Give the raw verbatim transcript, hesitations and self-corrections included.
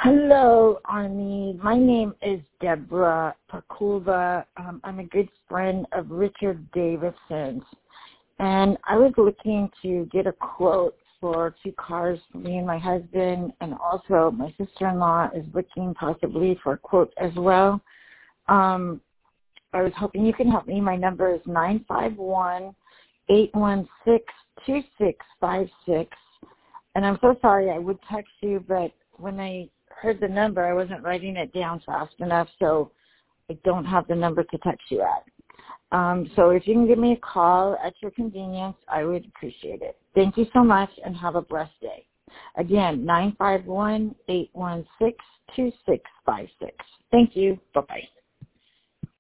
Hello, Arnie. My name is Deborah Pakulva. Um, I'm a good friend of Richard Davidson's, and I was looking to get a quote for two cars for me and my husband, and also my sister-in-law is looking possibly for a quote as well. Um, I was hoping you can help me. My number is nine five one, eight one six, two six five six, and I'm so sorry I would text you, but when I heard the number, I wasn't writing it down fast enough, so I don't have the number to text you at. Um, so if you can give me a call at your convenience, I would appreciate it. Thank you so much, and have a blessed day. Again, nine five one, eight one six, two six five six. Thank you. Bye-bye.